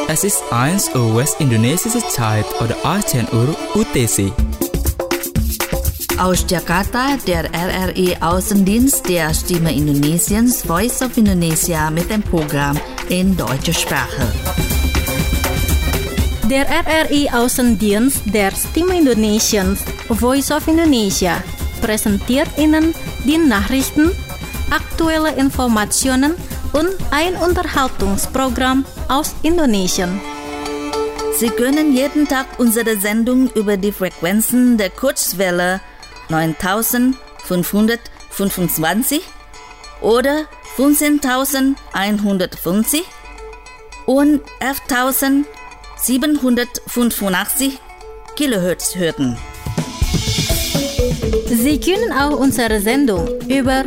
Es ist 1 Uhr West-Indonesische Zeit oder 18 Uhr UTC. Aus Jakarta, der RRI Außendienst der Stimme Indonesiens Voice of Indonesia mit dem Programm in deutscher Sprache. Der RRI Außendienst der Stimme Indonesiens Voice of Indonesia präsentiert Ihnen die Nachrichten, aktuelle Informationen und ein Unterhaltungsprogramm aus Indonesien. Sie können jeden Tag unsere Sendung über die Frequenzen der Kurzwelle 9525 oder 15150 und 11785 Kilohertz hören. Sie können auch unsere Sendung über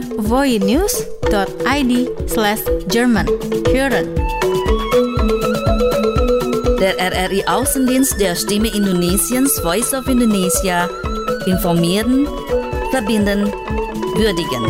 voinews.id/German hören. Der RRI Außendienst der Stimme Indonesiens Voice of Indonesia informieren, verbinden, würdigen.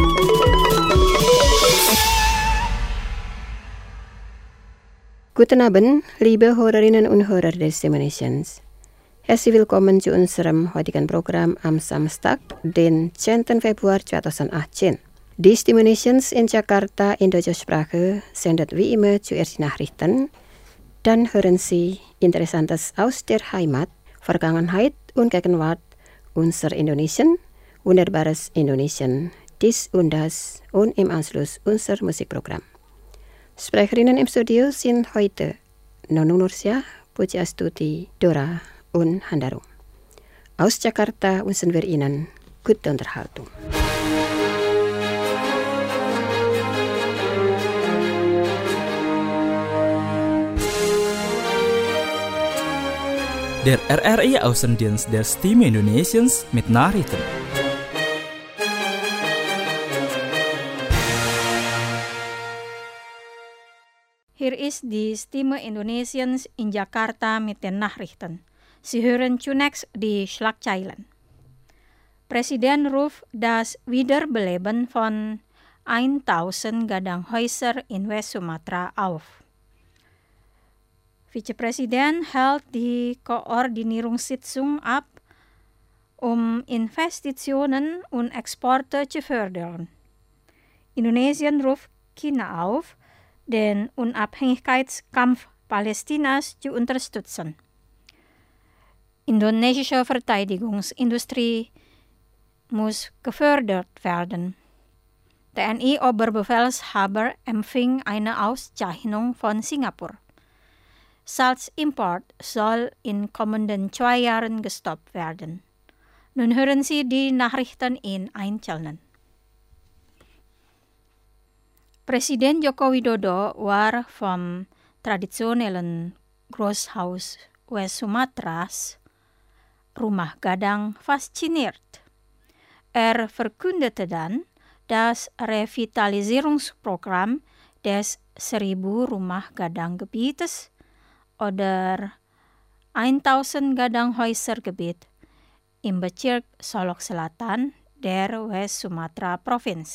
Guten Abend, liebe Hörerinnen und Hörer des Stimme Indonesiens. Herzlich willkommen zu unserem heutigen Programm am Samstag, den 10. Februar 2018. Die Stimme Indonesiens in Jakarta in deutscher Sprache sendet wie immer zuerst die Nachrichten. Dann hören Sie Interessantes aus der Heimat, Vergangenheit und Gegenwart unser Indonesien, wunderbares Indonesien, dies und das und im Anschluss unser Musikprogramm. Sprecherinnen im Studio sind heute Nonung Nursyah, Puji Astuti, Dora und Handaru. Aus Jakarta wünschen wir Ihnen gute Unterhaltung. Der RRI Außendienst der Stimme Indonesiens mit Nachrichten. Hier ist die Stimme Indonesiens in Jakarta mit den Nachrichten. Sie hören zunächst die Schlagzeilen. Präsident ruft das Wiederbeleben von 1000 Gadang-Häuser in West-Sumatra auf. Vizepräsident hält die Koordinierungssitzung ab, Investitionen und Exporte zu fördern. Indonesien ruft China auf, den Unabhängigkeitskampf Palästinas zu unterstützen. Indonesische Verteidigungsindustrie muss gefördert werden. TNI-Oberbefehlshaber empfing eine Auszeichnung von Singapur. Salzimport soll in kommenden 2 Jahren gestoppt werden. Nun hören Sie die Nachrichten in Einzelnen. Presiden Joko Widodo war vom traditionellen Großhaus West-Sumatras, Rumah Gadang, fasziniert. Er verkündete dann das Revitalisierungsprogramm des 1000 Rumah Gadang-Gebietes oder 1000 Gadang-Häuser-Gebiet im Bezirk Solok Selatan der West-Sumatra-Provinz.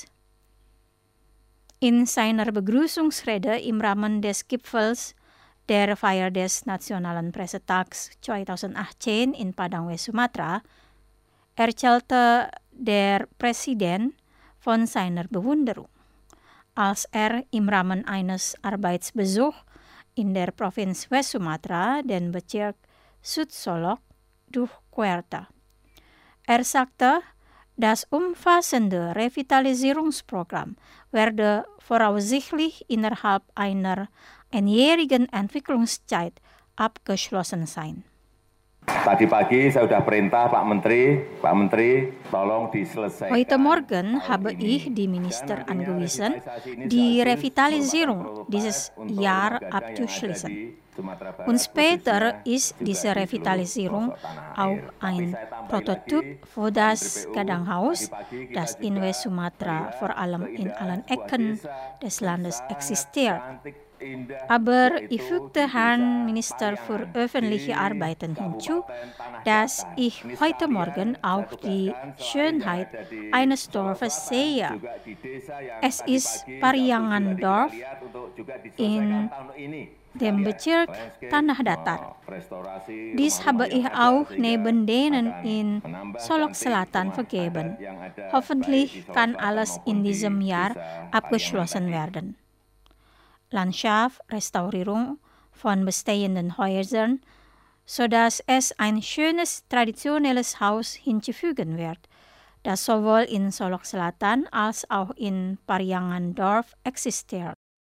In seiner Begrüßungsrede im Rahmen des Gipfels der Feier des Nationalen Pressetags 2018 in Padang, West-Sumatra, erzählte der Präsident von seiner Bewunderung, als er im Rahmen eines Arbeitsbesuchs in der Provinz West-Sumatra den Bezirk Südsolok durchquerte. Er sagte, das umfassende Revitalisierungsprogramm werde voraussichtlich innerhalb einer einjährigen Entwicklungszeit abgeschlossen sein. Tadi pagi saya sudah perintah Pak Menteri, tolong diselesaikan. Heute Morgen habe ich die Minister angewiesen, die Revitalisierung dieses Jahr abzuschließen. Und später ist diese Revitalisierung auch ein Prototyp für das Gadanghaus, das in West-Sumatra vor allem in allen Ecken des Landes existiert. Aber ich fügte Herrn Minister für öffentliche Arbeiten hinzu, dass ich heute Morgen auch die Schönheit eines Dorfes sehe. Es ist Pariangan Dorf in dem bezirk Tanah Datar. Dies habe ich auch neben denen in Solok Selatan vergeben. Hoffentlich kann alles in diesem Jahr abgeschlossen werden. Landschaft, Restaurierung von bestehenden Häusern, sodass es ein schönes traditionelles Haus hinzufügen wird, das sowohl in Solok Selatan als auch in Pariangandorf existiert.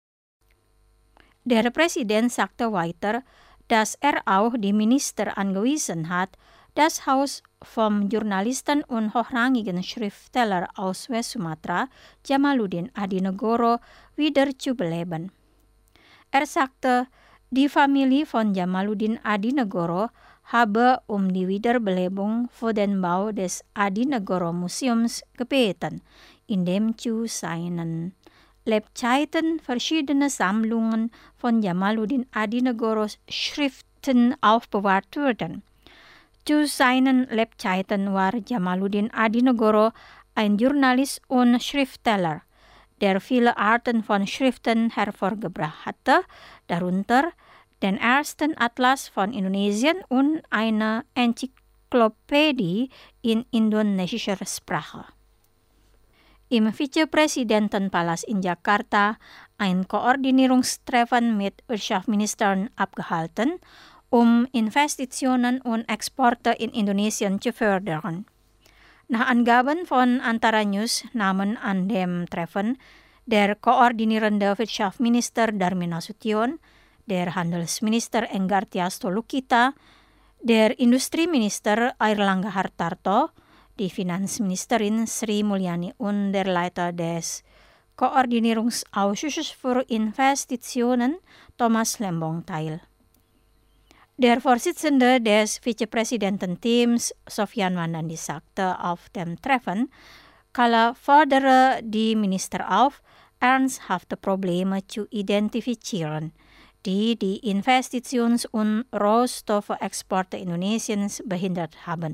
Der Präsident sagte weiter, dass auch die Minister angewiesen hat, das Haus vom Journalisten und hochrangigen Schriftsteller aus West-Sumatra, Jamaluddin Adinegoro, wieder zu beleben. Sagte, die Familie von Jamaluddin Adinegoro habe die Wiederbelebung für den Bau des Adinegoro-Museums gebeten, in dem zu seinen Lebzeiten verschiedene Sammlungen von Jamaluddin Adinegoros Schriften aufbewahrt wurden. Zu seinen Lebzeiten war Jamaluddin Adinegoro ein Journalist und Schriftsteller, der viele Arten von Schriften hervorgebracht hatte, darunter den ersten Atlas von Indonesien und eine Enzyklopädie in indonesischer Sprache. Im Vizepräsidentenpalast in Jakarta ein Koordinierungstreffen mit Wirtschaftsministern abgehalten, Investitionen und Exporte in Indonesien zu fördern. Nach Angaben von Antara News nahmen an dem Treffen der koordinierende Wirtschaftsminister Darmin Nasution, der Handelsminister Enggartia Stolokita, der Industrieminister Airlangga Hartarto, die Finanzministerin Sri Mulyani und der Leiter des Koordinierungsausschusses für Investitionen Thomas Lembong teil. Der Vorsitzende des Vizepräsidententeams Sofyan Wandandi sagte auf dem Treffen, Kala fordere die Minister auf, ernsthafte Probleme zu identifizieren, die Investitions- und Rohstoffexporte Indonesiens behindert haben.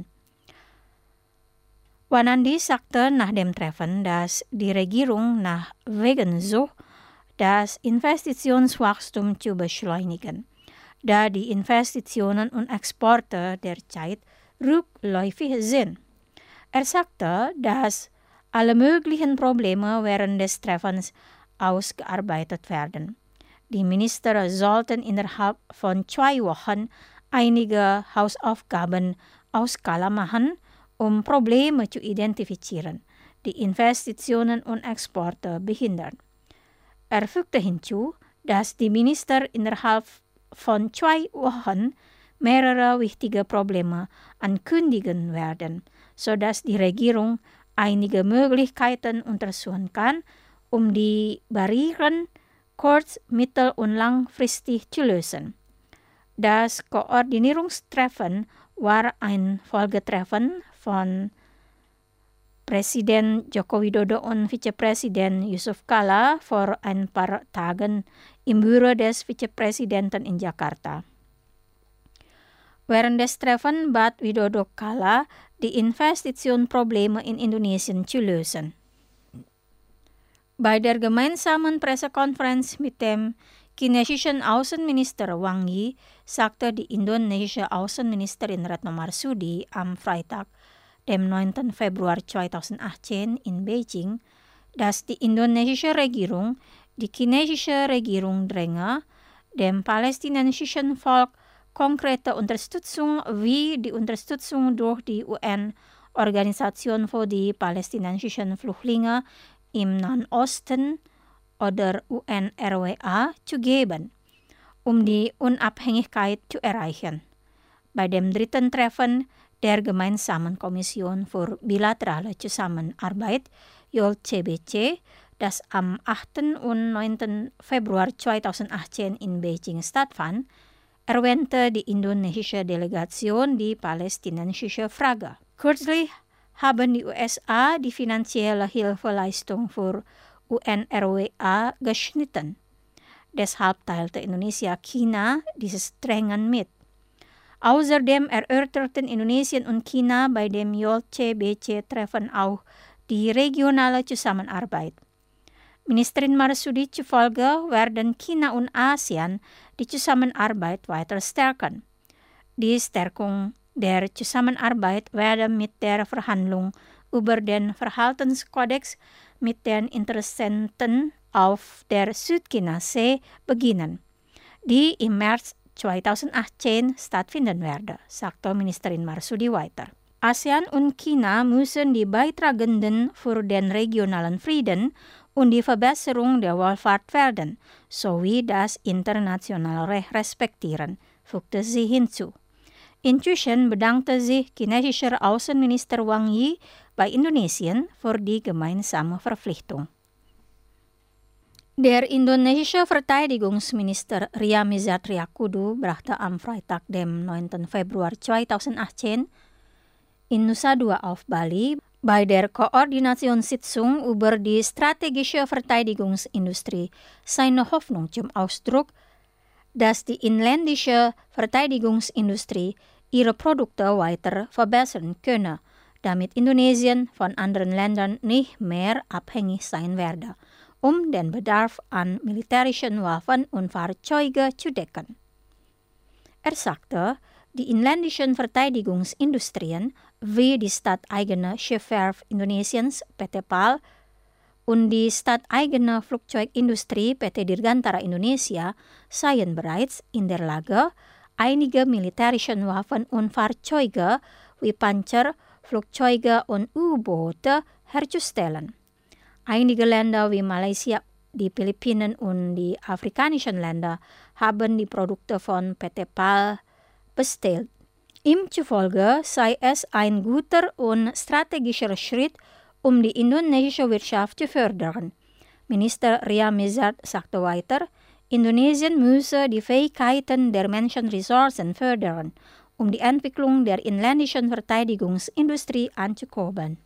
Wanandi sagte nach dem Treffen, dass die Regierung nach Wegen sucht, das Investitionswachstum zu beschleunigen, da die Investitionen und Exporte derzeit rückläufig sind. Sagte, dass alle möglichen Probleme während des Treffens ausgearbeitet werden. Die Minister sollten innerhalb von 2 Wochen einige Hausaufgaben aus Skala machen, Probleme zu identifizieren, die Investitionen und Exporte behindern. Fügte hinzu, dass die Minister innerhalb von 2 Wochen mehrere wichtige Probleme ankündigen werden, sodass die Regierung einige Möglichkeiten untersuchen kann, die Barrieren kurz-, mittel- und langfristig zu lösen. Das Koordinierungstreffen war ein Folgetreffen von Presiden Joko Widodo und Vizepräsident Yusuf Kala vor ein paar Tagen im Büro des Vizepräsidenten in Jakarta. Während des Treffens bat Widodo Kala, die Investitionsprobleme in Indonesien zu lösen. Bei der gemeinsamen Pressekonferenz mit dem chinesischen Außenminister Wang Yi sagte die indonesische Außenministerin Retno Marsudi am Freitag, dem 9. Februar 2018 in Beijing, dass die indonesische Regierung die chinesische Regierung dränge, dem palästinensischen Volk konkrete Unterstützung wie die Unterstützung durch die UN-Organisation für die palästinensischen Flüchtlinge im Nahen Osten oder UNRWA zu geben, die Unabhängigkeit zu erreichen. Bei dem 3. Treffen der Gemeinsamen Kommission für bilaterale Zusammenarbeit, JOLCBC, das am 8. und 9. Februar 2018 in Beijing stattfand, erwähnte die indonesische Delegation die palästinensische Frage. Kürzlich haben die USA die finanzielle Hilfeleistung für UNRWA geschnitten. Deshalb teilte Indonesia China dieses Drängen mit. Außerdem erörterten Indonesien und China bei dem JOLCBC-Treffen auch die regionale Zusammenarbeit. Ministerin Marsudi zufolge werden China und ASEAN die Zusammenarbeit weiter stärken. Die Stärkung der Zusammenarbeit werde mit der Verhandlung über den Verhaltenskodex mit den Interessenten auf der Südchina-See beginnen, die im März 2018 stattfinden werde, sagte Ministerin Marsudi weiter. ASEAN und China müssen die Beitragenden für den regionalen Frieden und die Verbesserung der Wohlfahrt werden, sowie das internationale Recht respektieren, fügte sie hinzu. Inzwischen bedankte sich chinesischer Außenminister Wang Yi bei Indonesien für die gemeinsame Verpflichtung. Der indonesische Verteidigungsminister Ria Mizar Triakudu brachte am Freitag, dem 9. Februar 2018, in Nusa Dua auf Bali bei der Koordinationssitzung über die strategische Verteidigungsindustrie seine Hoffnung zum Ausdruck, dass die inländische Verteidigungsindustrie ihre Produkte weiter verbessern könne, damit Indonesien von anderen Ländern nicht mehr abhängig sein werde, um den Bedarf an militärischen Waffen und Fahrzeugen zu decken. Er sagte, die inländischen Verteidigungsindustrien wie die stadteigene Schiffswerft Indonesiens PT PAL und die stadteigene Flugzeugindustrie PT Dirgantara Indonesia seien bereits in der Lage, einige militärische Waffen und Fahrzeuge wie Panzer, Flugzeuge und U-Boote herzustellen. Einige Länder wie Malaysia, die Philippinen und die afrikanischen Länder haben die Produkte von PT PAL bestellt. Ihm zufolge sei es ein guter und strategischer Schritt, um die indonesische Wirtschaft zu fördern. Minister Ria Mizar sagte weiter, Indonesien müsse die Fähigkeiten der Menschenressourcen fördern, um die Entwicklung der inländischen Verteidigungsindustrie anzukurbeln.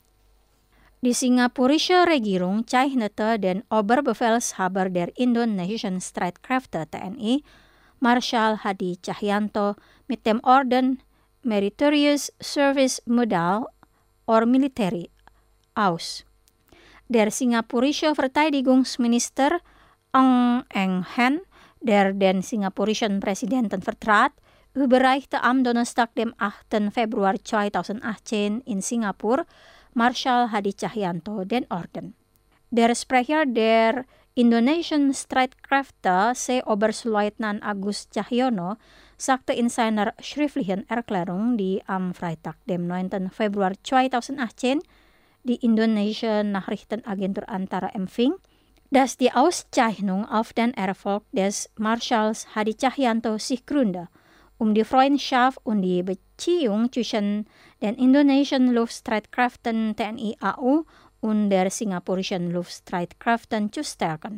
Die singapurische Regierung zeichnete den Oberbefehlshaber der indonesischen Streitkräfte TNI, Marschall Hadi Cahyanto, mit dem Orden Meritorious Service Medal or Military aus. Der singapurische Verteidigungsminister Ong Eng Hen, der den singapurischen Präsidenten vertrat, überreichte am Donnerstag, dem 8. Februar 2018 in Singapur, Marschall Hadi Cahyanto den Orden. Der Sprecher der indonesischen Streitkräfte, Seeoberstleutnant Agus Cahyono, sagte in seiner schriftlichen Erklärung, die am Freitag, dem 9. Februar 2018, die indonesische Nachrichtenagentur Antara empfing, dass die Auszeichnung auf den Erfolg des Marschalls Hadi Cahyanto sich gründe, um die Freundschaft und die Beziehung zwischen den indonesischen Luftstreitkräften TNI AU und der singapurischen Luftstreitkräften zu stärken.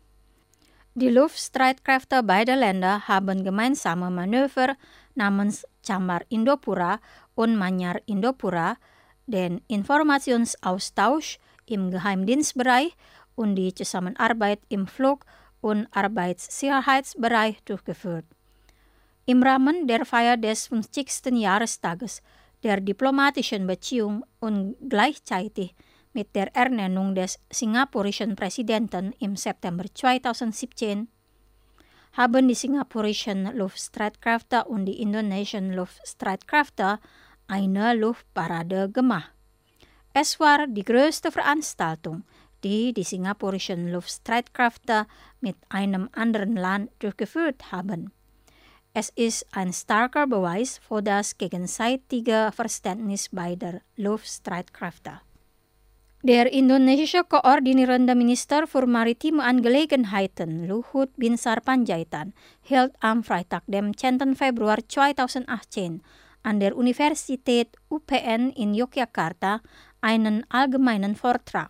Die Luftstreitkräfte beider Länder haben gemeinsame Manöver namens Chambar Indopura und Manyar Indopura, den Informationsaustausch im Geheimdienstbereich und die Zusammenarbeit im Flug- und Arbeitssicherheitsbereich durchgeführt. Im Rahmen der Feier des 50. Jahrestages der diplomatischen Beziehung und gleichzeitig mit der Ernennung des singapurischen Präsidenten im September 2017 haben die singapurischen Luftstreitkräfte und die indonesischen Luftstreitkräfte eine Luftparade gemacht. Es war die größte Veranstaltung, die die singapurischen Luftstreitkräfte mit einem anderen Land durchgeführt haben. Es ist ein starker Beweis für das gegenseitige Verständnis beider Luftstreitkräfte. Der indonesische koordinierende Minister für maritime Angelegenheiten Luhut Binsar Panjaitan hielt am Freitag, dem 10. Februar 2018 an der Universität UPN in Yogyakarta einen allgemeinen Vortrag.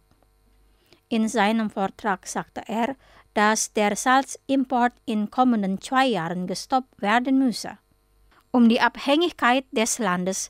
In seinem Vortrag sagte er, dass der Salzimport in kommenden 2 Jahren gestoppt werden müsse. Um die Abhängigkeit des Landes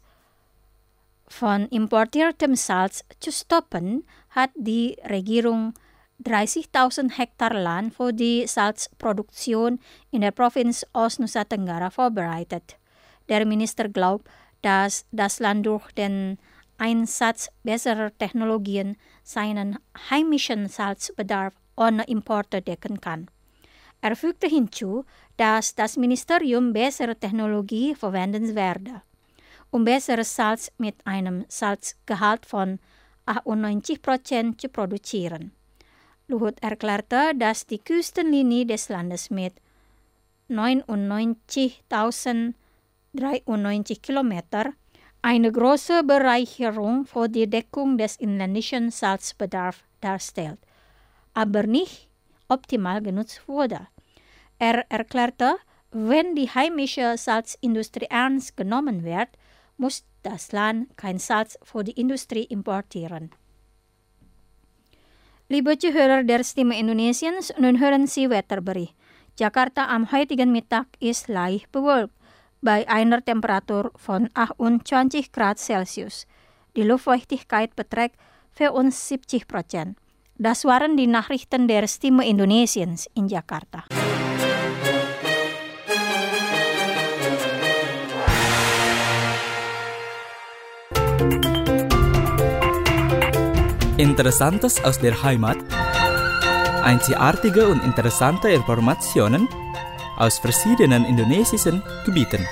von importiertem Salz zu stoppen, hat die Regierung 30.000 Hektar Land für die Salzproduktion in der Provinz Ost-Nusa Tenggara vorbereitet. Der Minister glaubt, dass das Land durch den Einsatz besserer Technologien seinen heimischen Salzbedarf ohne Importe decken kann. fügte hinzu, dass das Ministerium bessere Technologie verwenden werde, um besseres Salz mit einem Salzgehalt von 98% zu produzieren. Luhut erklärte, dass die Küstenlinie des Landes mit 99.093 Kilometer eine große Bereicherung für die Deckung des inländischen Salzbedarfs darstellt, aber nicht optimal genutzt wurde. Er erklärte, wenn die heimische Salzindustrie ernst genommen wird, muss das Land kein Salz für die Industrie importieren. Liebe Zuhörer der Stimme Indonesiens, nun hören Sie Wetterbericht. Jakarta am heutigen Mittag ist leicht bewölkt, bei einer Temperatur von 28 Grad Celsius. Die Luftfeuchtigkeit beträgt 74%. Das waren die Nachrichten der Stimme Indonesiens in Jakarta. Interessantes aus der Heimat. Einzigartige und interessante Informationen aus verschiedenen indonesischen Gebieten.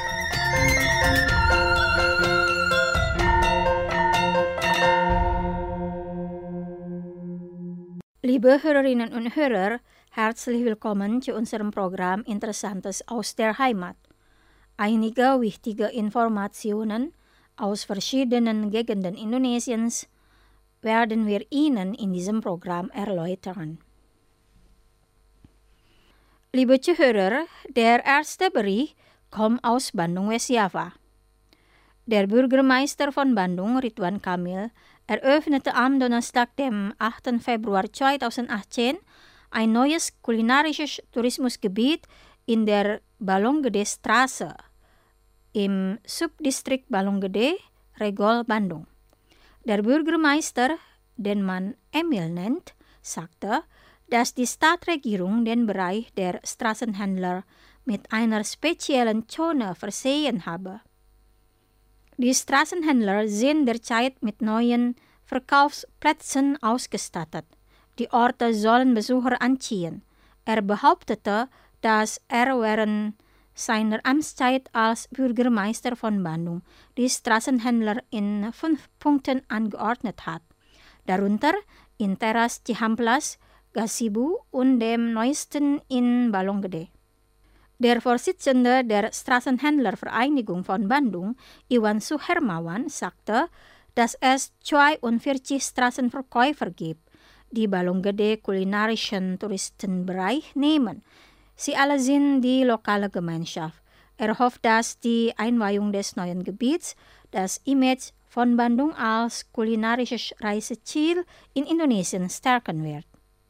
Liebe Hörerinnen und Hörer, herzlich willkommen zu unserem Programm Interessantes aus der Heimat. Einige wichtige Informationen aus verschiedenen Gegenden Indonesiens werden wir Ihnen in diesem Programm erläutern. Liebe Zuhörer, der erste Bericht kommt aus Bandung West-Java. Der Bürgermeister von Bandung, Ridwan Kamil, eröffnete am Donnerstag, dem 8. Februar 2018, ein neues kulinarisches Tourismusgebiet in der Balonggede Straße im Subdistrikt Balonggede, Regol, Bandung. Der Bürgermeister, den man Emil nennt, sagte, dass die Stadtregierung den Bereich der Straßenhändler mit einer speziellen Zone versehen habe. Die Straßenhändler sind derzeit mit neuen Verkaufsplätzen ausgestattet. Die Orte sollen Besucher anziehen. Er behauptete, dass er während seiner Amtszeit als Bürgermeister von Bandung die Straßenhändler in 5 Punkten angeordnet hat, darunter in Teras Cihamplas, Gasibu und dem neuesten in Balonggede. Der Vorsitzende der Straßenhändlervereinigung von Bandung, Iwan Suhermawan, sagte, dass es 42 Straßenverkäufer gibt, die Balonggede kulinarischen Touristenbereich nehmen. Sie alle sind die lokale Gemeinschaft. Er hofft, dass die Einweihung des neuen Gebiets das Image von Bandung als kulinarisches Reiseziel in Indonesien stärken wird.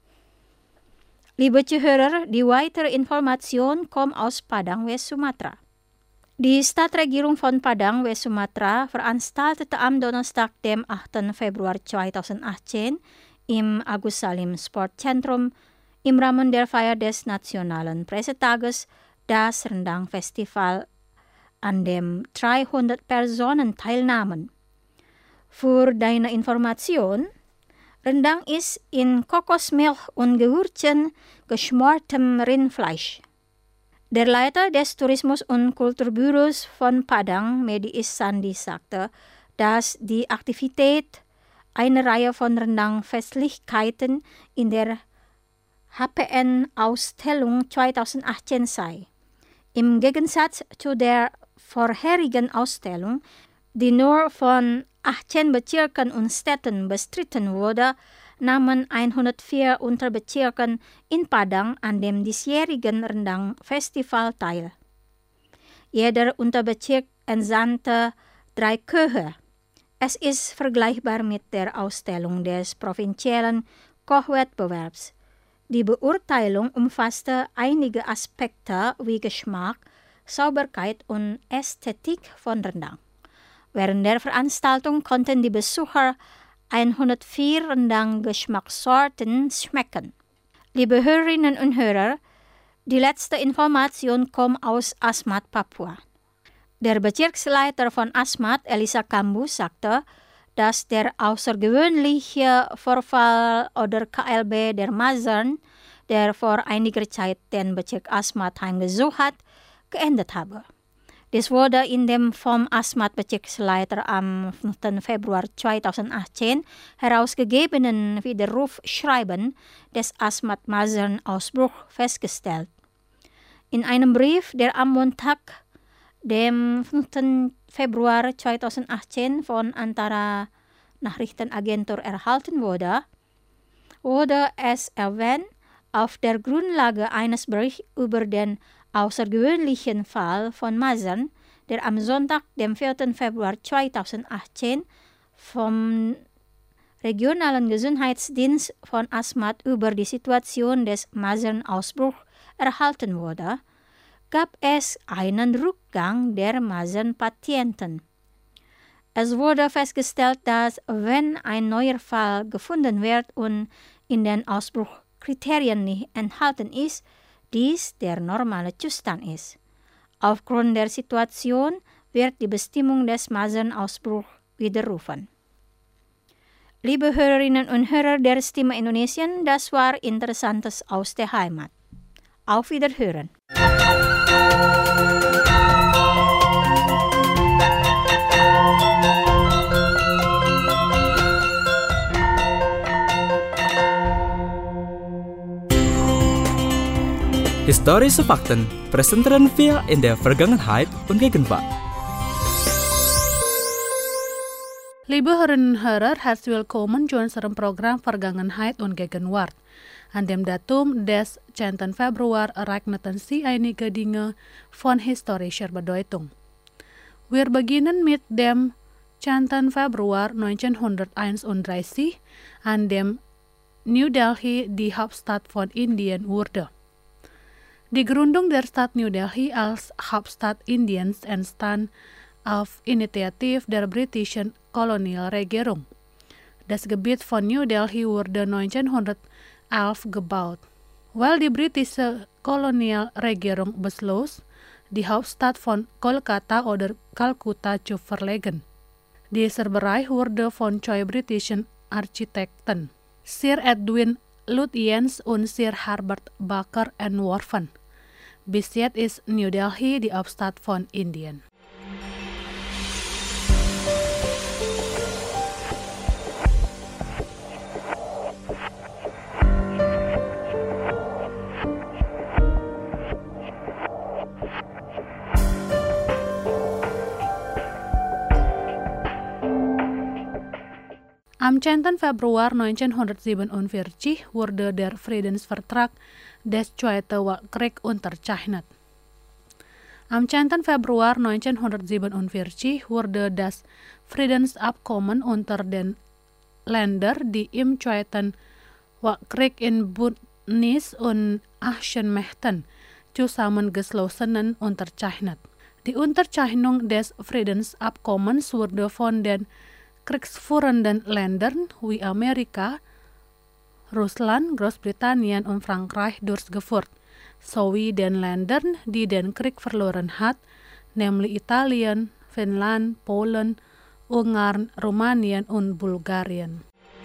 Liebe Zuhörer, die weitere Information kommt aus Padang, West Sumatra. Die Stadtregierung von Padang, West Sumatra veranstaltete am Donnerstag, dem 8. Februar 2018 im Agus Salim Sportzentrum im Rahmen der Feier des Nationalen Pressetages das Rendang-Festival, an dem 300 Personen teilnahmen. Für deine Information, Rendang ist in Kokosmilch und Gewürzen geschmortem Rindfleisch. Der Leiter des Tourismus- und Kulturbüros von Padang, Medi Isandi, sagte, dass die Aktivität eine Reihe von Rendang-Festlichkeiten in der HPN-Ausstellung 2018 sei. Im Gegensatz zu der vorherigen Ausstellung, die nur von 18 Bezirken und Städten bestritten wurde, nahmen 104 Unterbezirken in Padang an dem diesjährigen Rendang-Festival teil. Jeder Unterbezirk entsandte 3 Köche. Es ist vergleichbar mit der Ausstellung des provinziellen Kochwettbewerbs. Die Beurteilung umfasste einige Aspekte wie Geschmack, Sauberkeit und Ästhetik von Rendang. Während der Veranstaltung konnten die Besucher 104 Rendang-Geschmackssorten schmecken. Liebe Hörerinnen und Hörer, die letzte Information kommt aus Asmat, Papua. Der Bezirksleiter von Asmat, Elisa Kambu, sagte, dass der außergewöhnliche Vorfall oder KLB der Masern der vor einiger Zeit den Bezirk Asmat heimgesucht hat, geendet habe. Dies wurde in dem vom Asmat-Bezirksleiter am 5. Februar 2018 herausgegebenen Widerrufsschreiben des Asmat-Masern-Ausbruch festgestellt. In einem Brief, der am Montag, dem 5. Februar 2018 von Antara Nachrichtenagentur erhalten wurde es erwähnt, auf der Grundlage eines Berichts über den außergewöhnlichen Fall von Masern, der am Sonntag, dem 4. Februar 2018 vom Regionalen Gesundheitsdienst von Asmat über die Situation des Masernausbruchs erhalten wurde, gab es einen Rückgang der Masernpatienten. Es wurde festgestellt, dass wenn ein neuer Fall gefunden wird und in den Ausbruchkriterien nicht enthalten ist, dies der normale Zustand ist. Aufgrund der Situation wird die Bestimmung des Masernausbruchs widerrufen. Liebe Hörerinnen und Hörer der Stimme Indonesien, das war Interessantes aus der Heimat. Auf Wiederhören. Historische Fakten präsentieren wir in der Vergangenheit und Gegenwart. Liebe Hörerinnen und Hörer, herzlich willkommen zu unserem Programm Vergangenheit und Gegenwart. An dem Datum des 10. Februar ereigneten sich einige Dinge von historischer Bedeutung. Wir beginnen mit dem 10. Februar 1931, an dem New Delhi die Hauptstadt von Indien wurde. Die Gründung der Stadt New Delhi als Hauptstadt Indiens entstand auf Initiative der britischen Kolonialregierung. Das Gebiet von New Delhi wurde 1911 gebaut, weil die britische Kolonialregierung beschloss, die Hauptstadt von Kolkata oder Kalkutta zu verlegen. Dieser Bereich wurde von zwei britischen Architekten, Sir Edwin Lutyens und Sir Herbert Baker entworfen. Bis jetzt ist New Delhi die Hauptstadt von Indien. Am 10. Februar 1947 wurde der Friedensvertrag des Zweiten Weltkrieg unterzeichnet. Am 10. Februar 1947 wurde das Friedensabkommen unter den Ländern, die im Zweiten Weltkrieg in Bündnis und Action machten, zusammengeschlossen unterzeichnet. Die Unterzeichnung des Friedensabkommens wurde von den kriegsführenden Ländern wie Amerika, Russland, Großbritannien und Frankreich durchgeführt, sowie den Ländern, die den Krieg verloren hat, nämlich Italien, Finnland, Polen, Ungarn, Rumänien und Bulgarien.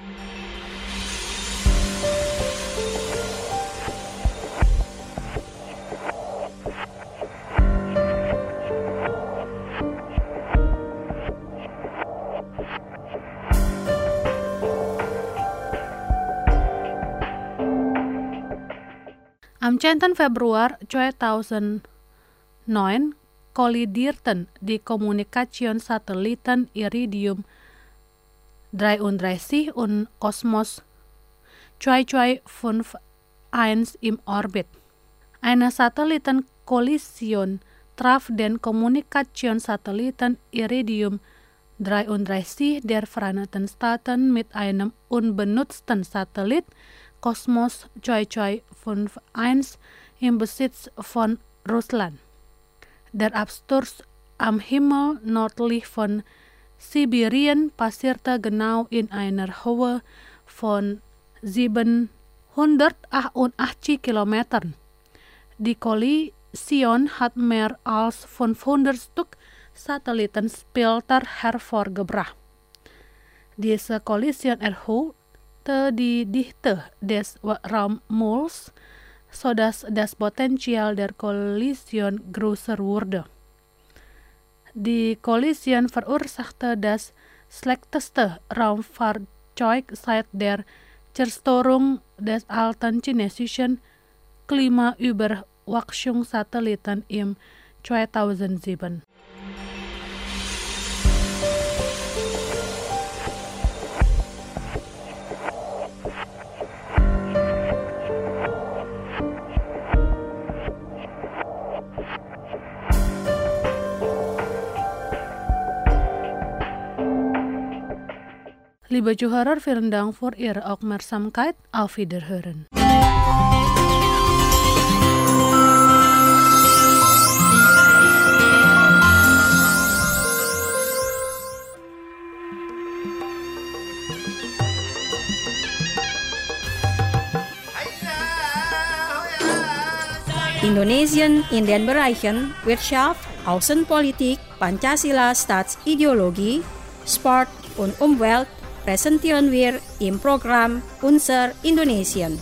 Am 10. Februar 2009 kollidierten die Kommunikationssatelliten Iridium 33 und Cosmos 2251 im Orbit. Eine Satellitenkollision traf den Kommunikationssatelliten Iridium 33 der Vereinigten Staaten mit einem unbenutzten Satellit Cosmos 2251 im Besitz von Russland. Der Absturz am Himmel nördlich von Sibirien passierte genau in einer Höhe von 788 Kilometern. Die Kollision hat mehr als 500 Stück Satellitenfilter hervorgebracht. Diese Kollision erhöhte die Dichte des Weltraummuls sodass das Potenzial der Kollision größer wurde. Die Kollision verursachte das schlechteste Raumfahrzeug seit der Zerstörung des alten chinesischen Klimaüberwachungssatelliten im 2007. Liebe Zuhörer, vielen Dank für Ihre Aufmerksamkeit. Auf Wiederhören. Indonesien in den Bereichen Wirtschaft, Außenpolitik, Pancasila Staatsideologie, Sport und Umwelt präsentieren wir im Programm Unser Indonesien.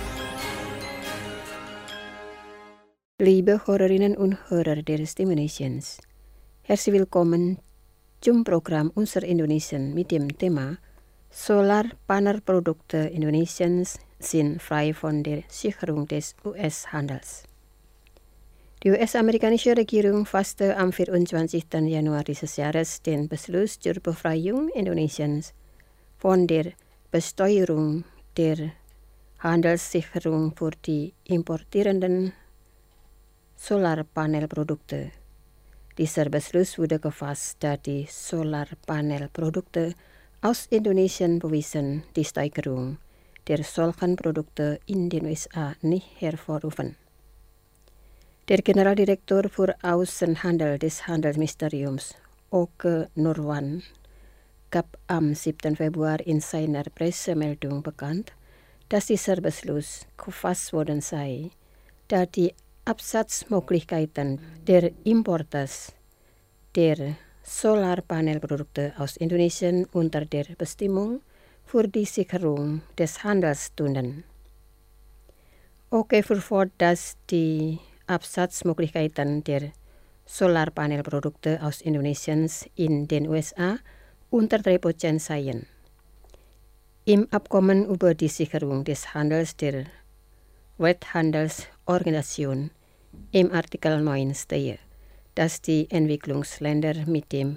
Liebe Hörerinnen und Hörer der Stimme Indonesiens, herzlich willkommen zum Programm Unser Indonesien mit dem Thema Solarpanelprodukte Indonesiens sind frei von der Sicherung des US-Handels. Die US-amerikanische Regierung fasste am 24. Januar dieses Jahres den Beschluss zur Befreiung Indonesiens von der Besteuerung der Handelssicherung für die importierenden Solarpanelprodukte. Dieser Beschluss wurde gefasst, da die Solarpanelprodukte aus Indonesien bewiesen die Steigerung der solchen Produkte in den USA nicht hervorrufen. Der Generaldirektor für Außenhandel des Handelsministeriums, Oke Nurwan, gab am 7. Februar in seiner Pressemeldung bekannt, dass dieser Beschluss gefasst worden sei, da die Absatzmöglichkeiten der Importeurs der Solarpanelprodukte aus Indonesien unter der Bestimmung für die Sicherung des Handels stünden. Oke verfort, dass die Absatzmöglichkeiten der Solarpanelprodukte aus Indonesien in den USA unter 3% seien. Im Abkommen über die Sicherung des Handels der Welthandelsorganisation im Artikel 9 stehe, dass die Entwicklungsländer mit dem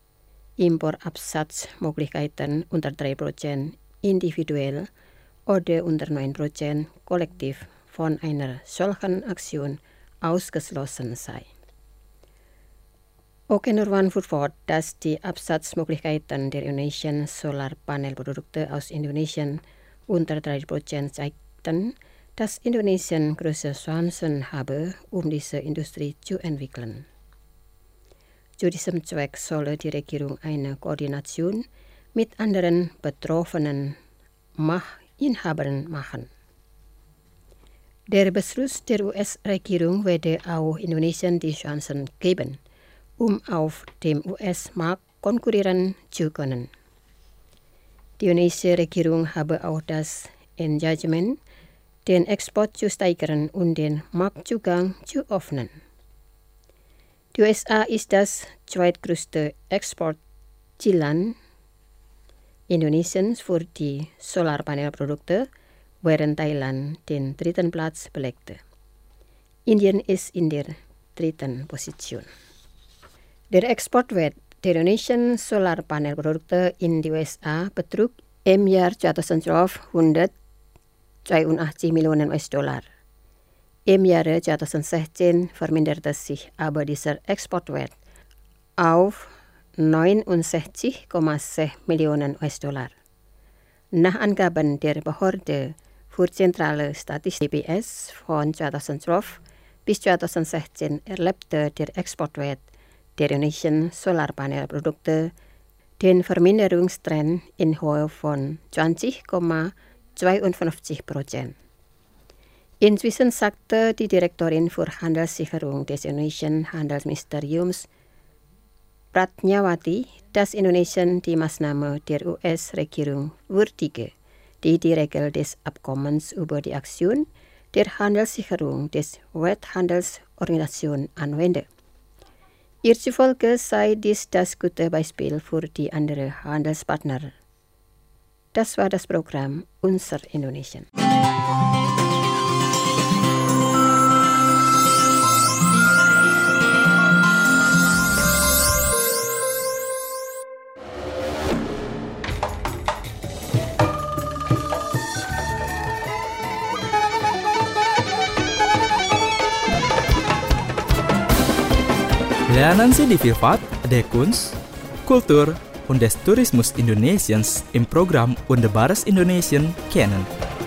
Importabsatzmöglichkeiten unter 3% individuell oder unter 9% kollektiv von einer solchen Aktion ausgeschlossen sei. Oke Nurwan fuhr fort, dass die Absatzmöglichkeiten der indonesischen Solarpanelprodukte aus Indonesien unter 3% zeigten, dass Indonesien große Chancen habe, diese Industrie zu entwickeln. Zu diesem Zweck solle die Regierung eine Koordination mit anderen betroffenen Machtinhabern machen. Der Beschluss der US-Regierung werde auch Indonesien die Chancen geben, auf dem US-Markt konkurrieren zu können. Die indonesische Regierung habe auch das Engagement, den Export zu steigern und den Marktzugang zu öffnen. Die USA ist das zweitgrößte Exportzielland Indonesiens für die Solarpanelprodukte, während Thailand den 3. Platz belegte. Indien ist in der 3. Position. Der Exportwert der indonesischen Solarpanelprodukte in die USA betrug im Jahr 2012 182 Millionen US-Dollar. Im Jahre 2016 verminderte sich aber dieser Exportwert auf 69,6 Millionen US-Dollar. Nach Angaben der Behörde für zentrale Statistik DBS von 2012 bis 2016 erlebte der Exportwert der indonesischen Solarpanelprodukte den Verminderungstrend in Höhe von 20,52%. Inzwischen sagte die Direktorin für Handelssicherung des indonesischen Handelsministeriums Pratnyawati, dass Indonesien die Maßnahme der US-Regierung würdige, die Regel des Abkommens über die Aktion der Handelssicherung des Welthandelsorganisation anwende. Ihr zufolge sei dies das gute Beispiel für die anderen Handelspartner. Das war das Programm Unser Indonesien. Lernen Sie die Vielfalt der Kunst, Kultur und des Tourismus Indonesiens im Programm Wunderbares Indonesien kennen.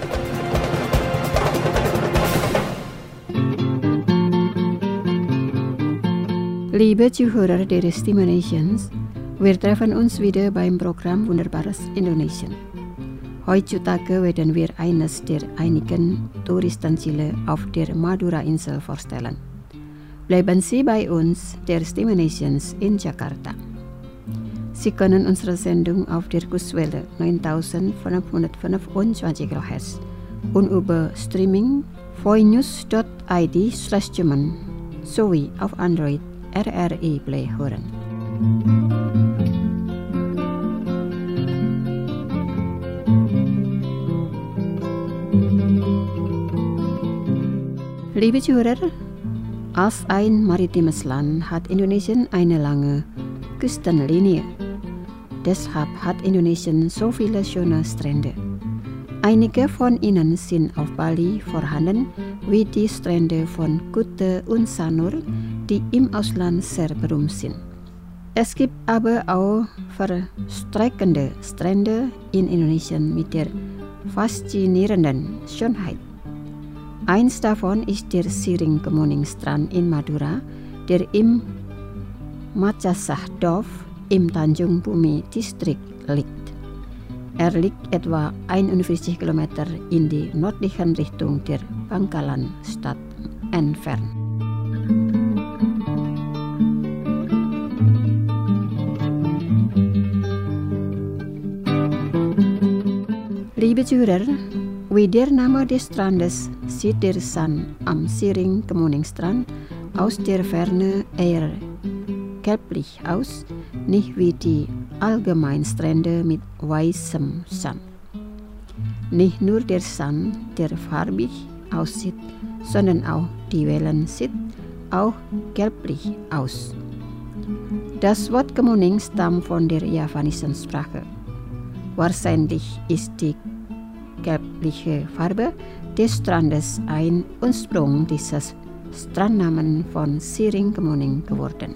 Liebe Zuhörer der Stimme Nations, wir treffen uns wieder beim Programm Wunderbares Indonesien. Heutzutage werden wir eines der einigen Touristenziele auf der Madura-Insel vorstellen. Bleiben Sie bei uns, der Stimme Nations in Jakarta. Sie können unsere Sendung auf der Kurswelle 9525 kHz und über Streaming voinews.id/German sowie auf Android RRI Play hören. Liebe Zuhörer, als ein maritimes Land hat Indonesien eine lange Küstenlinie. Deshalb hat Indonesien so viele schöne Strände. Einige von ihnen sind auf Bali vorhanden, wie die Strände von Kuta und Sanur, die im Ausland sehr berühmt sind. Es gibt aber auch verstreckende Strände in Indonesien mit der faszinierenden Schönheit. Eins davon ist der Siring Kemuning Strand in Madura, der im Makassar-Dorf im Tanjung Bumi Distrikt liegt. Er liegt etwa 41 Kilometer in die nördliche Richtung der Bangkalan-Stadt entfernt. Liebe Zuhörer, wie der Name des Strandes sieht der Sand am Siring Kemuning Strand aus der Ferne eher gelblich aus, nicht wie die allgemeinen Strände mit weißem Sand. Nicht nur der Sand, der farbig aussieht, sondern auch die Wellen sehen auch gelblich aus. Das Wort Kemuning stammt von der javanischen Sprache. Wahrscheinlich ist die gelbliche Farbe des Strandes ein Ursprung dieses Strandnamen von Siring Kemuning geworden.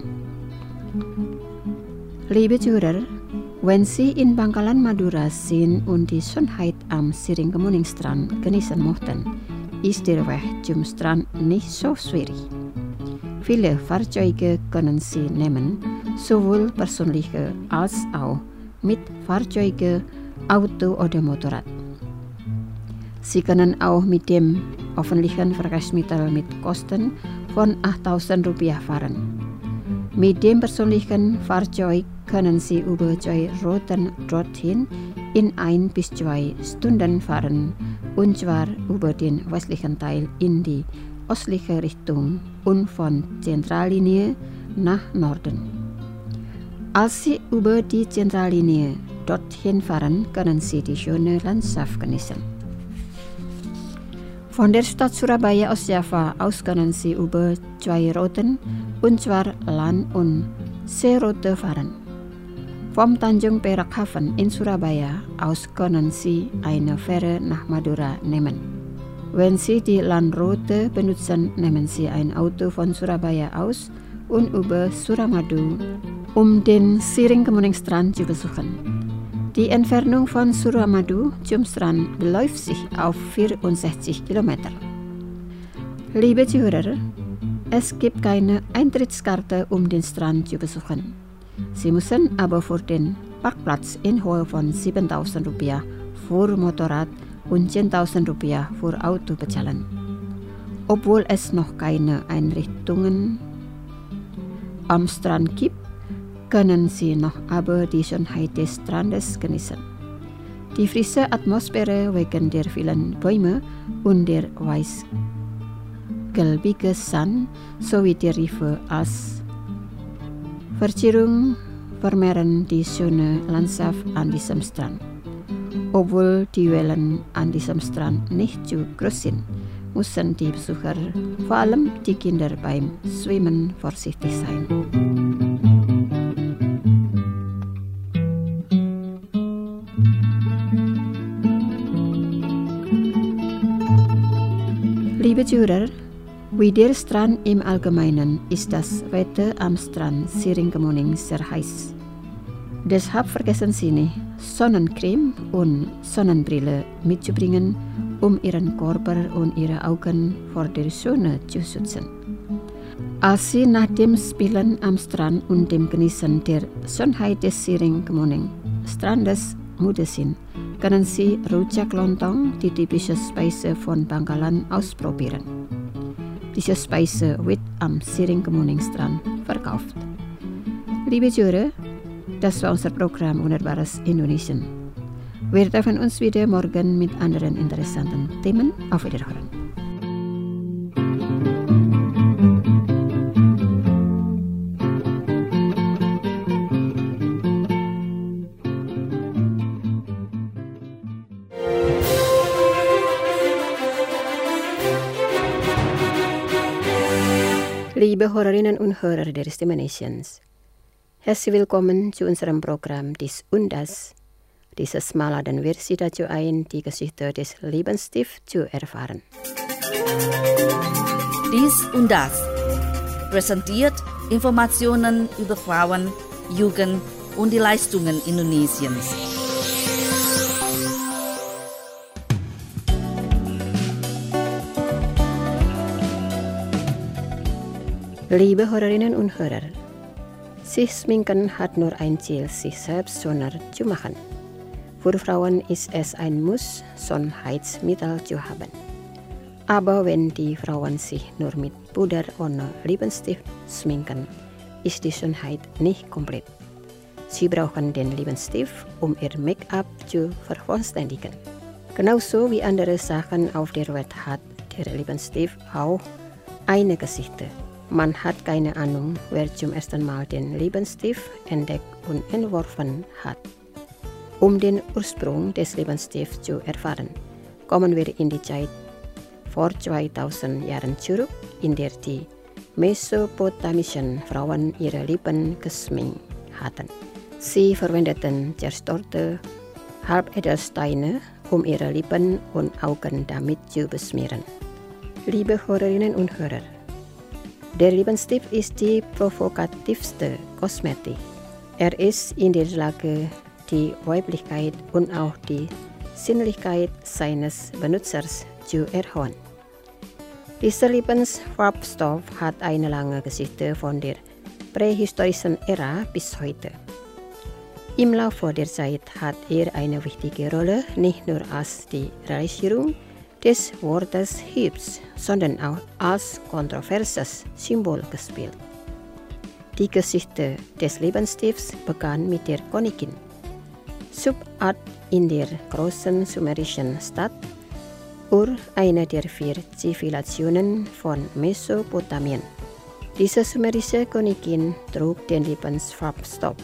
Liebe Zuhörer, wenn Sie in Bangkalan Madura sind und die Schönheit am Siring Kemuning Strand genießen möchten, ist der Weg zum Strand nicht so schwierig. Viele Fahrzeuge können Sie nehmen, sowohl persönliche als auch mit Fahrzeugen, Auto oder Motorrad. Sie können auch mit dem öffentlichen Verkehrsmittel mit Kosten von 8.000 Rupiah fahren. Mit dem persönlichen Fahrzeug können Sie über 2 Routen dorthin in 1 bis 2 Stunden fahren, und zwar über den westlichen Teil in die östliche Richtung und von Zentrallinie nach Norden. Als Sie über die Zentrallinie dorthin fahren, können Sie die schöne Landschaft genießen. Von der Stadt Surabaya aus Java aus können Sie über 2 Routen, und zwar Land- und Seeroute fahren. Vom Tanjung Perak Hafen in Surabaya aus können Sie eine Fähre nach Madura nehmen. Wenn Sie die Landroute benutzen, nehmen Sie ein Auto von Surabaya aus und über Suramadu, um den Siring Kemuning Strand zu besuchen. Die Entfernung von Suramadu zum Strand beläuft sich auf 64 Kilometer. Liebe Zuhörer, es gibt keine Eintrittskarte, um den Strand zu besuchen. Sie müssen aber für den Parkplatz in Höhe von 7.000 Rupiah für Motorrad und 10.000 Rupiah für Auto bezahlen. Obwohl es noch keine Einrichtungen am Strand gibt, können Sie noch aber die Schönheit des Strandes genießen. Die frische Atmosphäre wegen der vielen Bäume und der weißgelbige Sand sowie der Rife als Verzierung vermehren die schöne Landschaft an diesem Strand. Obwohl die Wellen an diesem Strand nicht zu groß sind, müssen die Besucher, vor allem die Kinder, beim Schwimmen vorsichtig sein. Liebe Zuhörer, wie der Strand im Allgemeinen ist das Wetter am Strand Siringkemuning sehr heiß. Deshalb vergessen Sie nicht, Sonnencreme und Sonnenbrille mitzubringen, um Ihren Körper und Ihre Augen vor der Sonne zu schützen. Als Sie nach dem Spielen am Strand und dem Genießen der Schönheit des Siringkemuning Strandes müde sind, können Sie Rujak Lontong, die typische Speise von Bangkalan, ausprobieren. Diese Speise wird am Siringkemuning Strand verkauft. Liebe Zuhörer, das war unser Programm Wunderbares Indonesien. Wir treffen uns wieder morgen mit anderen interessanten Themen. Auf Wiederhören. Liebe Hörerinnen und Hörer der Stimme Nations, herzlich willkommen zu unserem Programm Dies und Das. Dieses Mal laden wir Sie dazu ein, die Geschichte des Lebenstiefs zu erfahren. Dies und Das präsentiert Informationen über Frauen, Jugend und die Leistungen Indonesiens. Liebe Hörerinnen und Hörer, sich schminken hat nur ein Ziel, sich selbst schöner zu machen. Für Frauen ist es ein Muss, Schönheitsmittel zu haben. Aber wenn die Frauen sich nur mit Puder ohne Lippenstift schminken, ist die Schönheit nicht komplett. Sie brauchen den Lippenstift, um ihr Make-up zu vervollständigen. Genauso wie andere Sachen auf der Welt hat der Lippenstift auch eine Geschichte. Man hat keine Ahnung, wer zum ersten Mal den Lippenstift entdeckt und entworfen hat. Um den Ursprung des Lippenstifts zu erfahren, kommen wir in die Zeit vor 2000 Jahren zurück, in der die mesopotamischen Frauen ihre Lippen geschminkt hatten. Sie verwendeten zerstörte Halbedelsteine, um ihre Lippen und Augen damit zu beschmieren. Liebe Hörerinnen und Hörer, der Lippenstift ist die provokativste Kosmetik. Er ist in der Lage, die Weiblichkeit und auch die Sinnlichkeit seines Benutzers zu erhöhen. Dieser Lippensfarbstoff hat eine lange Geschichte von der prähistorischen Ära bis heute. Im Laufe der Zeit hat er eine wichtige Rolle, nicht nur als die Realisierung des Wortes hübsch, sondern auch als kontroverses Symbol gespielt. Die Geschichte des Lippenstifts begann mit der Konikin, Subart in der großen sumerischen Stadt Ur, einer der 4 Zivilisationen von Mesopotamien. Diese sumerische Königin trug den Lippensfarbstoff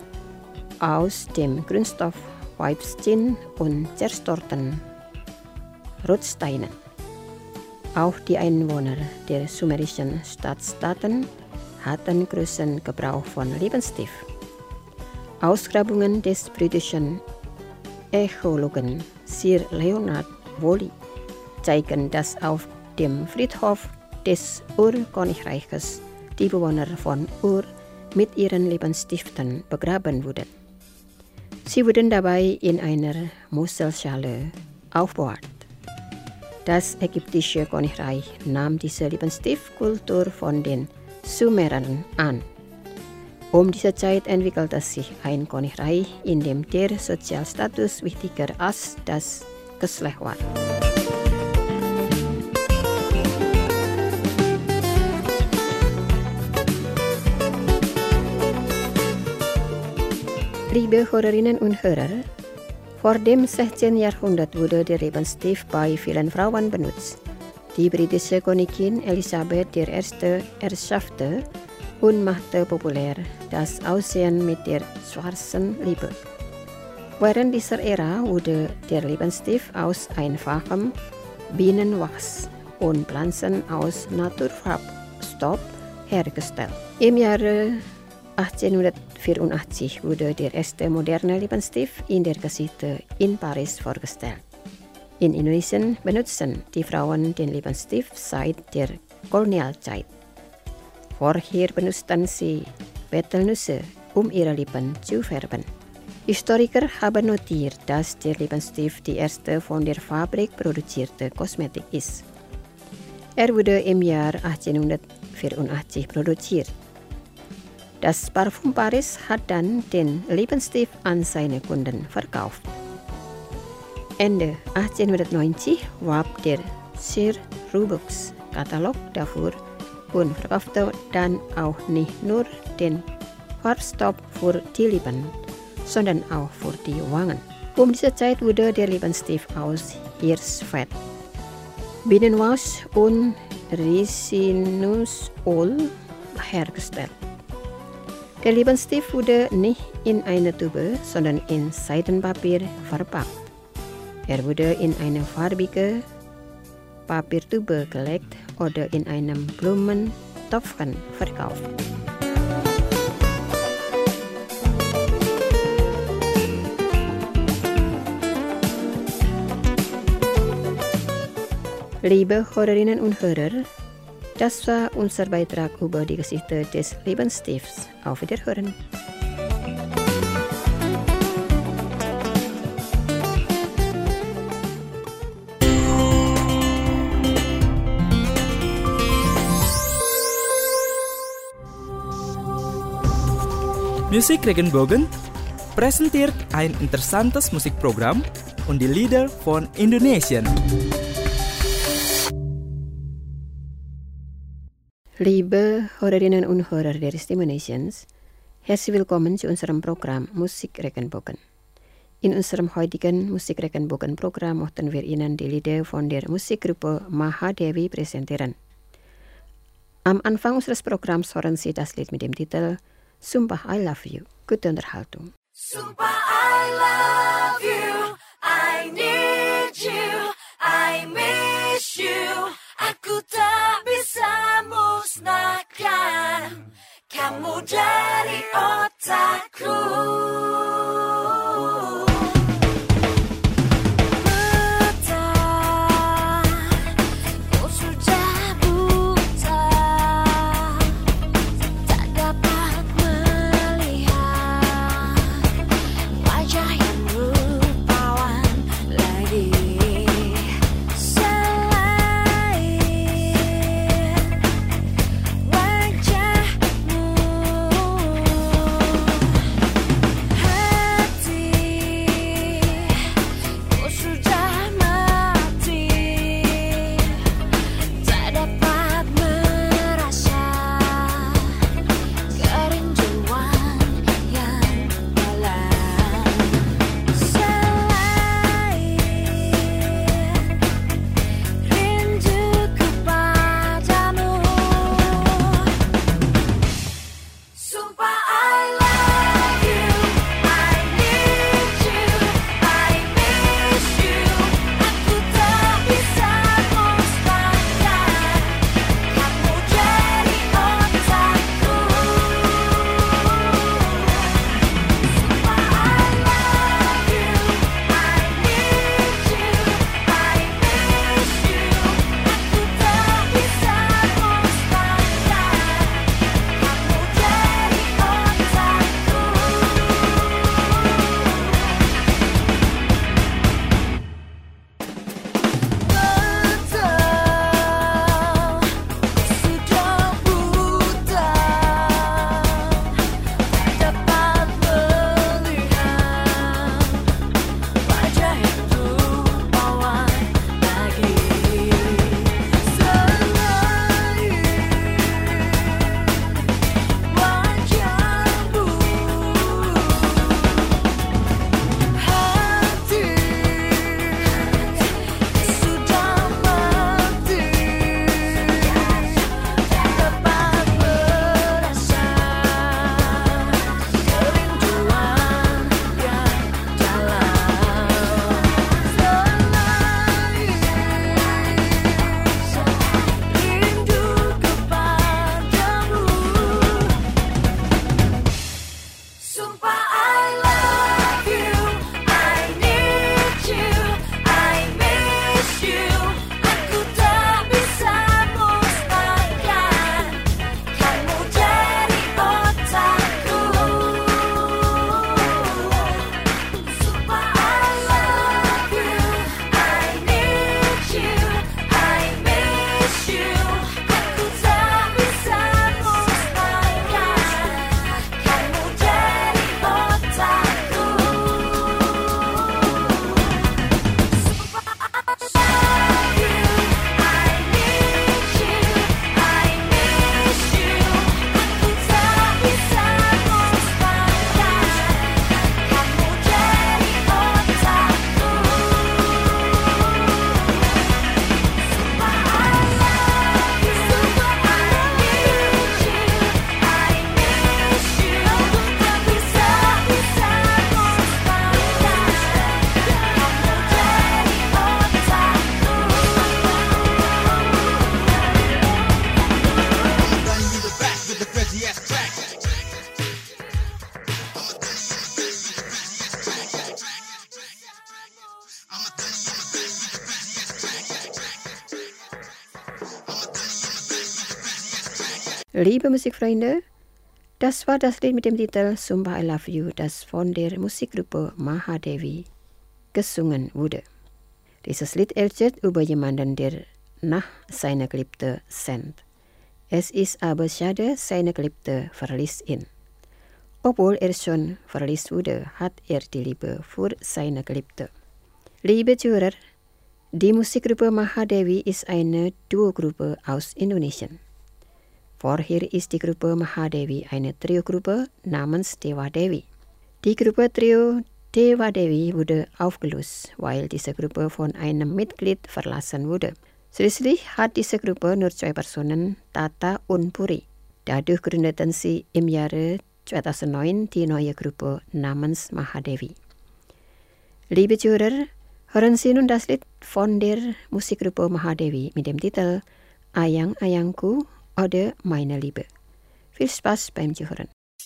aus dem Grundstoff Weibszinn und zerstörten Rotsteinen. Auch die Einwohner der sumerischen Stadtstaaten hatten großen Gebrauch von Lippenstift. Ausgrabungen des britischen Archäologen Sir Leonard Woolley zeigen, dass auf dem Friedhof des Ur-Königreiches die Bewohner von Ur mit ihren Lippenstiften begraben wurden. Sie wurden dabei in einer Muschelschale aufbewahrt. Das ägyptische Königreich nahm diese Lippenstiftkultur von den Sumerern an. Um diese Zeit entwickelte sich ein Königreich, in dem der Sozialstatus wichtiger als das Geschlecht war. Liebe Hörerinnen und Hörer, Vor dem 16. Jahrhundert wurde der Lippenstift bei vielen Frauen benutzt. Die britische Königin Elisabeth I. erschaffte und machte populär das Aussehen mit der schwarzen Lippe. Während dieser Ära wurde der Lippenstift aus einfachem Bienenwachs und Pflanzen aus Naturfarbstoff hergestellt. Im Jahre 1884 wurde der erste moderne Lippenstift in der Geschichte in Paris vorgestellt. In Indonesien benutzen die Frauen den Lippenstift seit der Kolonialzeit. Vorher benutzten sie Betelnüsse, um ihre Lippen zu färben. Historiker haben notiert, dass der Lippenstift die erste von der Fabrik produzierte Kosmetik ist. Er wurde im Jahr 1884 produziert. Das Parfum Paris hat dann den Lippenstift an seine Kunden verkauft. Ende 1890 warb der Sir Roebuck's Katalog dafür und verkaufte dann auch nicht nur den Farbstoff für die Lippen, sondern auch für die Wangen. Um diese Zeit wurde der Lippenstift aus Hirschfett, Bienenwachs und Rizinusöl hergestellt. Der Lippenstift wurde nicht in eine Tube, sondern in Seidenpapier verpackt. Er wurde in eine farbige Papiertube gelegt oder in einem Blumentopfen verkauft. Liebe Hörerinnen und Hörer, das war unser Beitrag über die Geschichte des Lippenstifts. Auf Wiederhören. Musik Regenbogen präsentiert ein interessantes Musikprogramm und die Lieder von Indonesien. Liebe Hörerinnen und Hörer der Stimme Nations, herzlich willkommen zu unserem Programm Musik Regenbogen. In unserem heutigen Musik Regenbogen-Programm möchten wir Ihnen die Lieder von der Musikgruppe Mahadevi präsentieren. Am Anfang unseres Programms hören Sie das Lied mit dem Titel Sumpah I Love You. Gute Unterhaltung. Sumpah I love you, I need you, I miss you. Aku tak bisa musnahkan kamu dari otakku. Liebe Musikfreunde, das war das Lied mit dem Titel Sumpah I Love You, das von der Musikgruppe Mahadevi gesungen wurde. Dieses Lied erzählt über jemanden, der nach seiner Geliebte sehnt. Es ist aber schade, seine Geliebte verließ ihn. Obwohl er schon verließ wurde, hat er die Liebe für seine Geliebte. Liebe Zuhörer, die Musikgruppe Mahadevi ist eine Duogruppe aus Indonesien. Vorher ist die Gruppe Mahadevi eine Triogruppe namens Dewa Dewi. Die Gruppe Trio Dewa Dewi wurde aufgelöst, weil diese Gruppe von einem Mitglied verlassen wurde. Schließlich hat diese Gruppe nur 2 Personen, Tata und Puri. Dadurch gründeten sie im Jahre 2009 die neue Gruppe namens Mahadevi. Liebe Zuhörer, hören Sie nun das Lied von der Musikgruppe Mahadevi mit dem Titel Ayang Ayangku oder Meine Liebe. Viel Spaß beim Zuhören.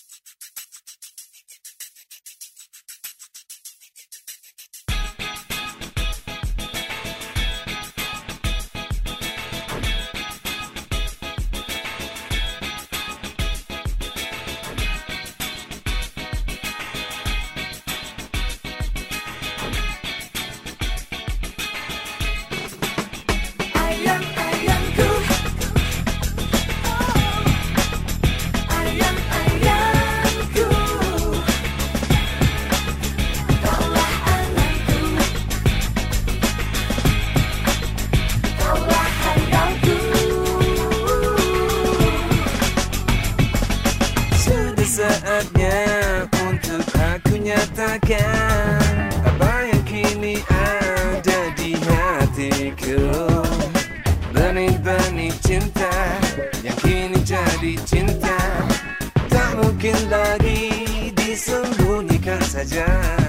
Saatnya untuk aku nyatakan apa yang kini ada di hatiku. Benih-benih cinta yang kini jadi cinta, tak mungkin lagi disembunyikan saja.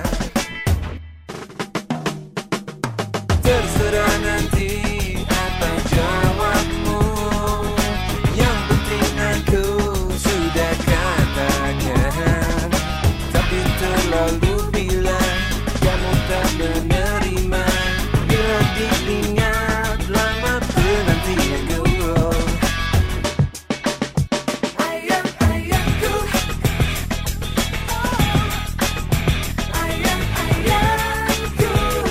Terserah nanti apa jawabmu, yang penting aku sudah katakan. Tapi terlalu bila kamu tak menerima, bila diingat lama penantianku. Ayang-ayangku, ayang-ayangku,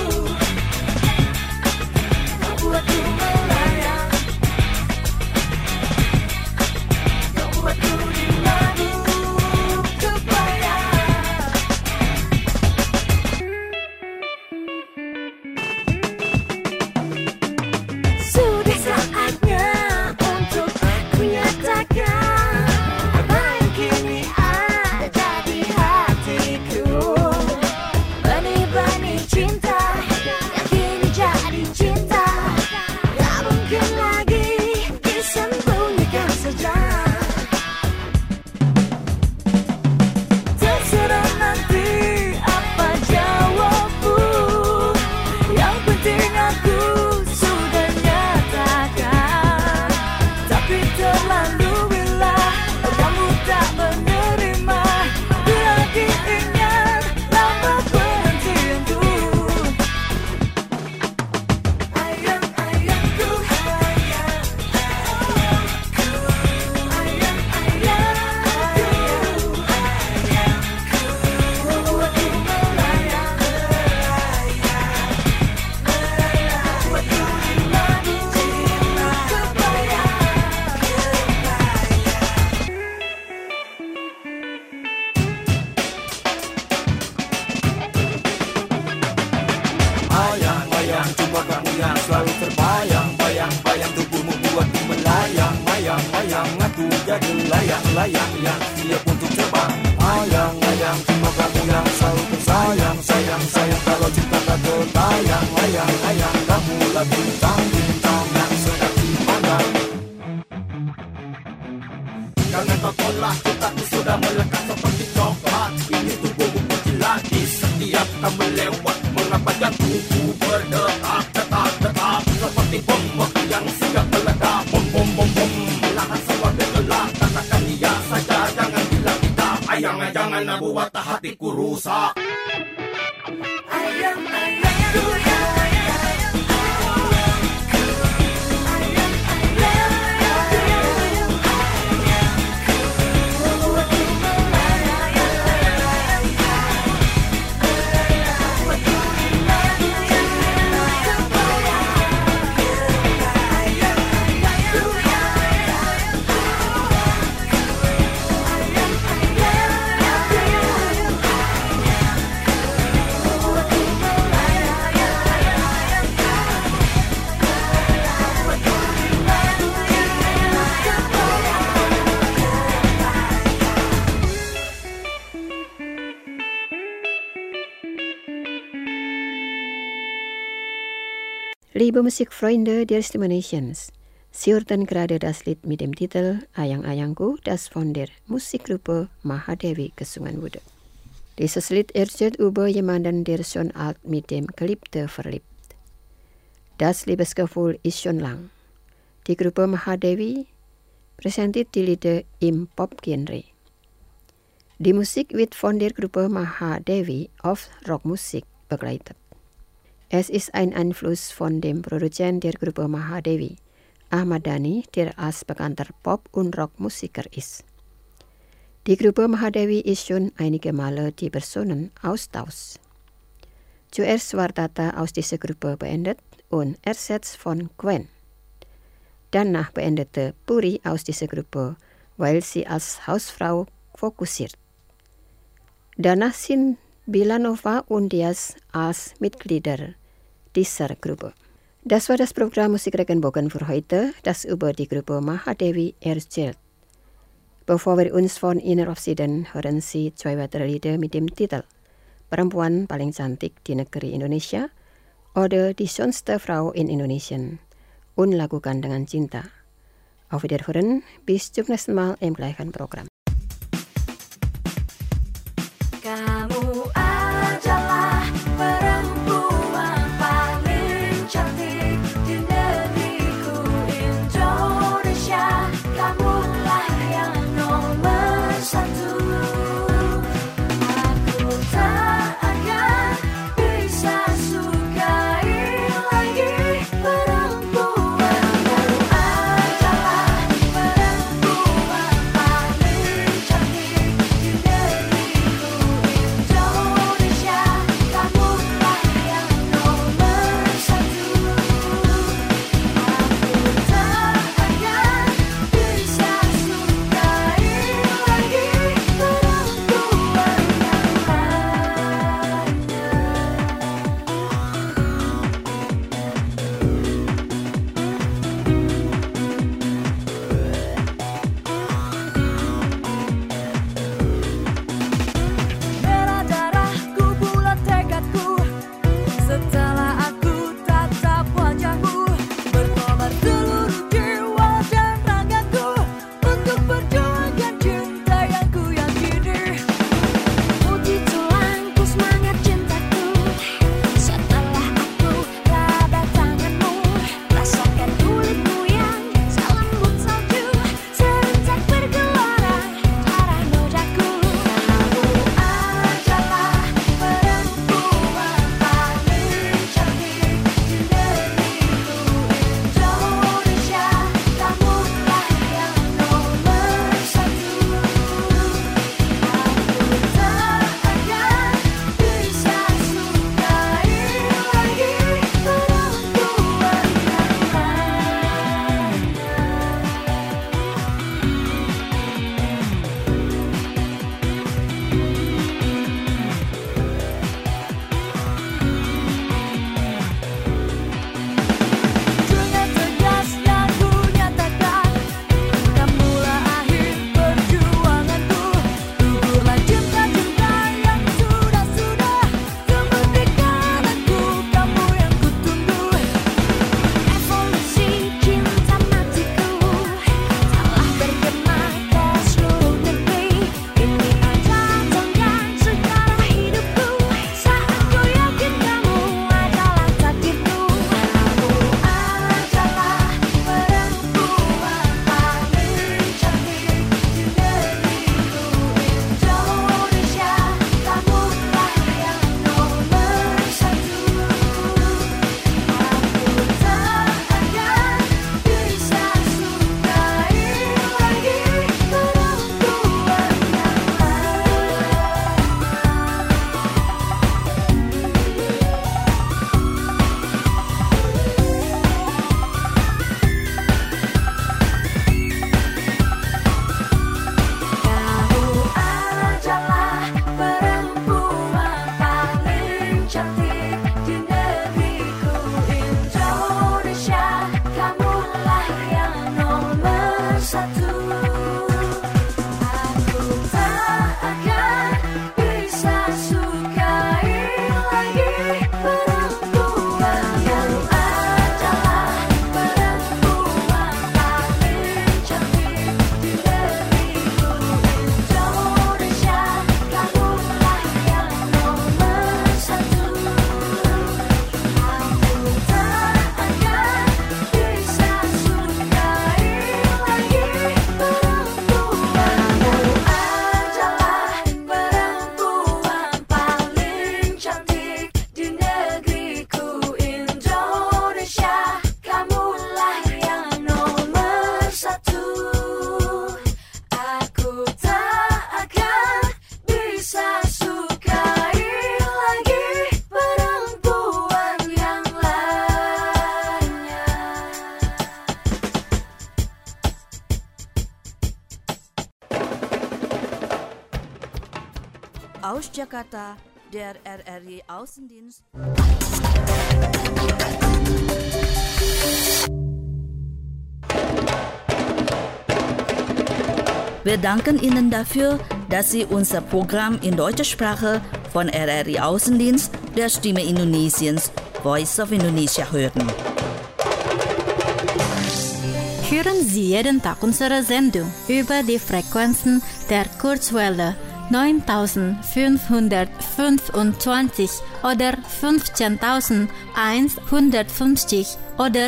kau buatku melayang, kau buatku dimadu kebayang. Sudah saatnya untuk aku nyatakan apa yang kini ada di hatiku. Benih-benih cinta yang kini jadi cinta, tak mungkin lagi disembunyikan saja. Terserah nanti apa jawabmu, yang penting aku sudah nyatakan. Tapi terlalu bila kamu tak menerima, bila diingat lama penantianku. Ayang-ayangku, ayang-ayangku, kau buatku melayang, buatku dimadu kebayang. Ayang-ayang, cuma kamu yang selalu terbayang-bayang-bayang, tubuhmu buatku melayang, mayang-mayang, aku jadi layang-layang yang siap untuk terbang. Ayang-ayang, cuma kamu yang selalu tersayang, sayang-sayang, kalau cinta tak tertayang. Ayang-ayang, kamulah bintang-bintang yang sedang dipandang. Jangan kau tolak, cintaku sudah melekat seperti coklat. Ini tubuhmu berkilat di setiap kamu lewat. Mengapa jantungku berdetak-detak-detak seperti bom waktu yang siap meledak. Bom-bom-bom-bom, lahan sawah bergelak. Katakan iya saja, jangan bilang tidak. Ayang-ayang, jangan buat hatiku rusak. Ayang-ayangku, ayang-ayangku, Liebe Musikfreunde der Stimme Nations, Sie hörten gerade das Lied mit dem Titel Ayang-Ayangku, das von der Musikgruppe Mahadevi gesungen wurde. Dieses Lied erzählt über jemanden, der schon alt mit dem Geliebten verliebt. Das Liebesgefühl ist schon lang. Die Gruppe Mahadevi präsentiert die Lieder im Pop-Genre. Die Musik wird von der Gruppe Mahadevi auf Rockmusik begleitet. Es ist ein Einfluss von dem Produzenten der Gruppe Mahadevi, Ahmad Dhani, der als bekannter Pop- und Rockmusiker ist. Die Gruppe Mahadevi ist schon einige Male die Personen austauscht. Zuerst war Tata aus dieser Gruppe beendet und ersetzt von Gwen. Danach beendete Puri aus dieser Gruppe, weil sie als Hausfrau fokussiert. Danach sind Bilanova und Diaz als Mitglieder dieser Gruppe. Das war das Programm Musikregenbogen für heute, das über die Gruppe Mahadevi erzählt. Bevor wir uns von ihnen verabschieden, hören Sie 2 weitere Lieder mit dem Titel Perempuan Paling Cantik di Negeri Indonesia oder Die schönste Frau in Indonesien und Lakukan dengan Cinta. Auf Wiederhören, bis zum nächsten Mal im gleichen Programm. Kamu adalah perempuan paling cantik di negeriku Indonesia. Kamulah yang nomor 1. Aku tak akan bisa sukai lagi perempuan. Kamu adalah perempuan paling cantik di negeriku Indonesia. Aus Jakarta, der RRI Außendienst. Wir danken Ihnen dafür, dass Sie unser Programm in deutscher Sprache von RRI Außendienst der Stimme Indonesiens, Voice of Indonesia hören. Hören Sie jeden Tag unsere Sendung über die Frequenzen der Kurzwelle 9525 oder 15150 oder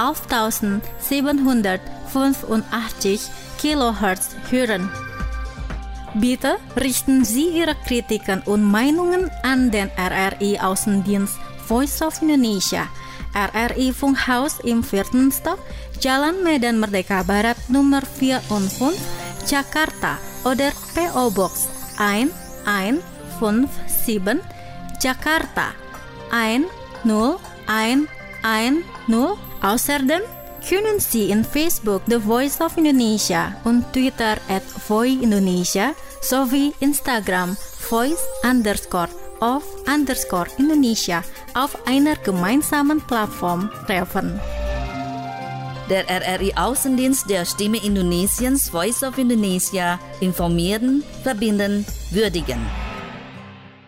11785 Kilohertz hören. Bitte richten Sie Ihre Kritiken und Meinungen an den RRI Außendienst Voice of Indonesia, RRI Funkhaus im 4. Stock, Jalan Medan Merdeka Barat Nummer 4 und 5, Jakarta oder PO Box 1157, Jakarta 10110. Außerdem können Sie in Facebook The Voice of Indonesia und Twitter @voiindonesia sowie Instagram voice_of_Indonesia auf einer gemeinsamen Plattform treffen. Der RRI Außendienst der Stimme Indonesiens, Voice of Indonesia, informieren, verbinden, würdigen.